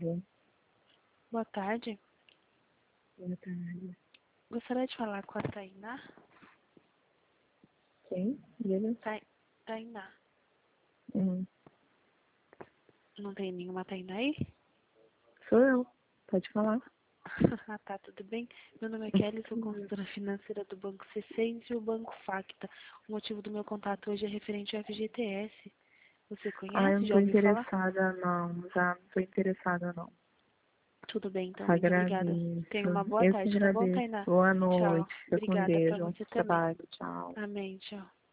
tarde. Boa tarde. Boa tarde. Gostaria de falar com a Tainá. Quem? Diga. Tainá. Hum. Não tem nenhuma Tainá aí? Sou eu. Pode falar. Ah, tá, tudo bem? Meu nome é Kelly, sou consultora financeira do Banco C6 e o Banco Facta. O motivo do meu contato hoje é referente ao FGTS. Você Eu conhece? não Já tô ouviu falar? interessada, não. Já não tô interessada, não. Tudo bem, então. Muito obrigada. Tenha Agradeço. uma boa Eu que tarde, tá bom, agradeço. Tainá? Boa Tchau. noite. Fica com Obrigada pra Deus. Bom você também. trabalho. Tchau. Amém, tchau.